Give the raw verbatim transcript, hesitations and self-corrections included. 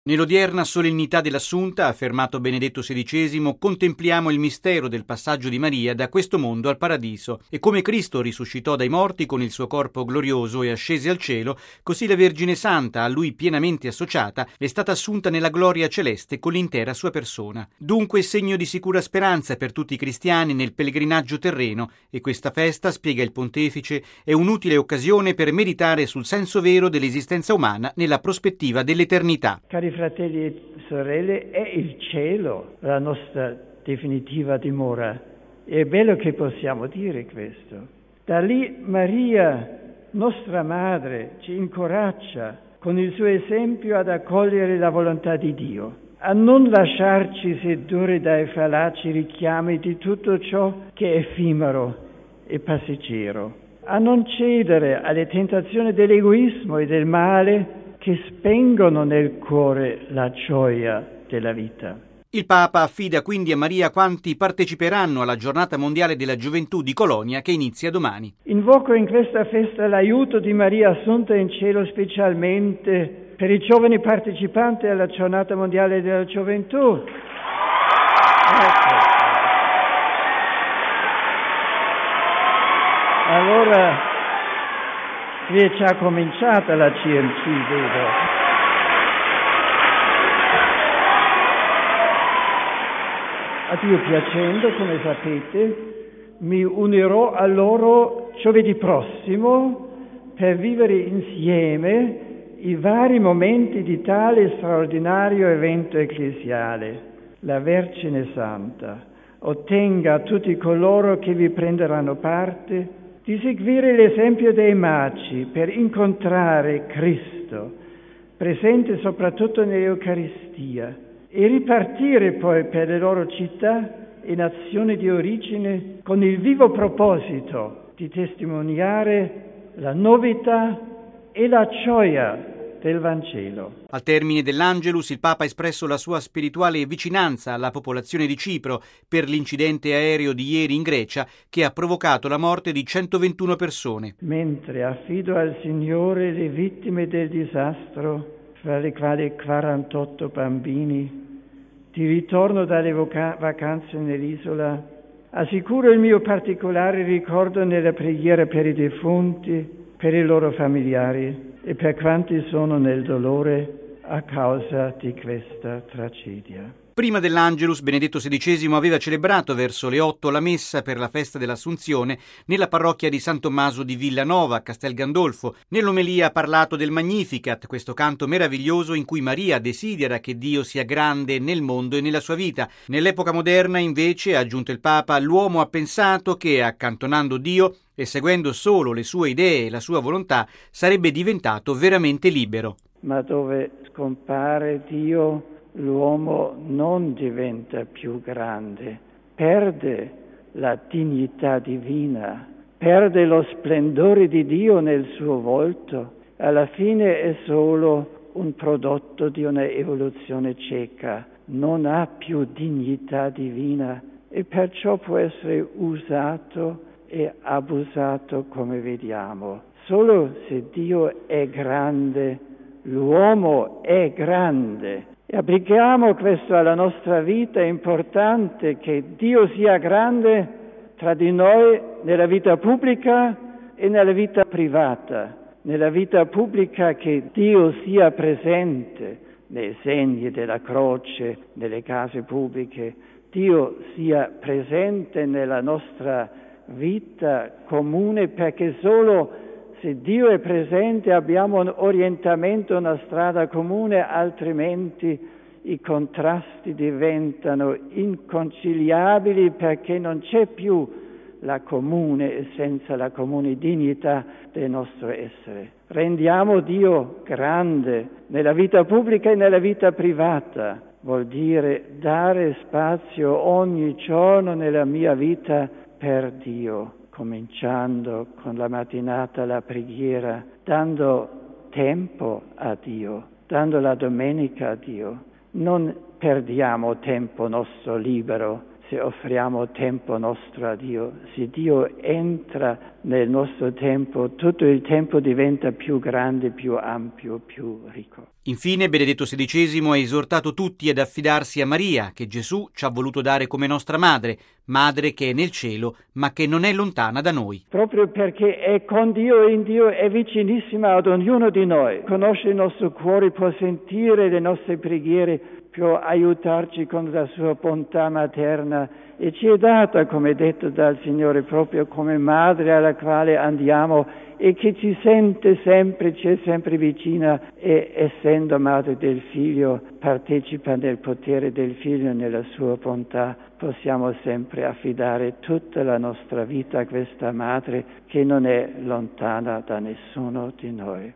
Nell'odierna solennità dell'Assunta, affermato Benedetto sedicesimo, contempliamo il mistero del passaggio di Maria da questo mondo al paradiso, e come Cristo risuscitò dai morti con il suo corpo glorioso e ascese al cielo, così la Vergine Santa, a Lui pienamente associata, è stata assunta nella gloria celeste con l'intera sua persona. Dunque segno di sicura speranza per tutti i cristiani nel pellegrinaggio terreno, e questa festa, spiega il Pontefice, è un'utile occasione per meditare sul senso vero dell'esistenza umana nella prospettiva dell'eternità. Cari fratelli e sorelle, è il cielo la nostra definitiva dimora. È bello che possiamo dire questo. Da lì Maria, nostra madre, ci incoraggia con il suo esempio ad accogliere la volontà di Dio, a non lasciarci sedurre dai fallaci richiami di tutto ciò che è effimero e passeggero, a non cedere alle tentazioni dell'egoismo e del male che spengono nel cuore la gioia della vita. Il Papa affida quindi a Maria quanti parteciperanno alla Giornata Mondiale della Gioventù di Colonia che inizia domani. Invoco in questa festa l'aiuto di Maria Assunta in cielo, specialmente per i giovani partecipanti alla Giornata Mondiale della Gioventù. Ecco. Allora, qui è già cominciata la C M C, vedo. A Dio piacendo, come sapete, mi unirò a loro giovedì prossimo per vivere insieme i vari momenti di tale straordinario evento ecclesiale. La Vergine Santa ottenga a tutti coloro che vi prenderanno parte di seguire l'esempio dei magi per incontrare Cristo, presente soprattutto nell'Eucaristia, e ripartire poi per le loro città e nazioni di origine con il vivo proposito di testimoniare la novità e la gioia del Vangelo. Al termine dell'Angelus il Papa ha espresso la sua spirituale vicinanza alla popolazione di Cipro per l'incidente aereo di ieri in Grecia che ha provocato la morte di centoventuno persone. Mentre affido al Signore le vittime del disastro, fra le quali quarantotto bambini, di ritorno dalle voca- vacanze nell'isola, assicuro il mio particolare ricordo nella preghiera per i defunti, per i loro familiari e per quanti sono nel dolore a causa di questa tragedia. Prima dell'Angelus, Benedetto sedicesimo aveva celebrato verso le otto la messa per la festa dell'Assunzione nella parrocchia di San Tommaso di Villanova, a Castel Gandolfo. Nell'omelia ha parlato del Magnificat, questo canto meraviglioso in cui Maria desidera che Dio sia grande nel mondo e nella sua vita. Nell'epoca moderna, invece, ha aggiunto il Papa, l'uomo ha pensato che, accantonando Dio e seguendo solo le sue idee e la sua volontà, sarebbe diventato veramente libero. Ma dove scompare Dio, l'uomo non diventa più grande, perde la dignità divina, perde lo splendore di Dio nel suo volto, alla fine è solo un prodotto di una evoluzione cieca, non ha più dignità divina e perciò può essere usato e abusato come vediamo. Solo se Dio è grande, l'uomo è grande. E applichiamo questo alla nostra vita. È importante che Dio sia grande tra di noi nella vita pubblica e nella vita privata. Nella vita pubblica che Dio sia presente nei segni della croce, nelle case pubbliche. Dio sia presente nella nostra vita comune, perché solo se Dio è presente abbiamo un orientamento, una strada comune, altrimenti i contrasti diventano inconciliabili, perché non c'è più la comune essenza, la comune dignità del nostro essere. Rendiamo Dio grande nella vita pubblica e nella vita privata. Vuol dire dare spazio ogni giorno nella mia vita per Dio, cominciando con la mattinata la preghiera, dando tempo a Dio, dando la domenica a Dio. Non perdiamo tempo nostro libero se offriamo tempo nostro a Dio. Se Dio entra nel nostro tempo, tutto il tempo diventa più grande, più ampio, più ricco. Infine, Benedetto sedicesimo ha esortato tutti ad affidarsi a Maria, che Gesù ci ha voluto dare come nostra madre, madre che è nel cielo, ma che non è lontana da noi. Proprio perché è con Dio e in Dio, è vicinissima ad ognuno di noi. Conosce il nostro cuore, può sentire le nostre preghiere, può aiutarci con la sua bontà materna e ci è data, come detto dal Signore, proprio come madre alla quale andiamo e che ci sente sempre, ci è sempre vicina e essendo madre del Figlio partecipa nel potere del Figlio, nella sua bontà. Possiamo sempre affidare tutta la nostra vita a questa madre che non è lontana da nessuno di noi.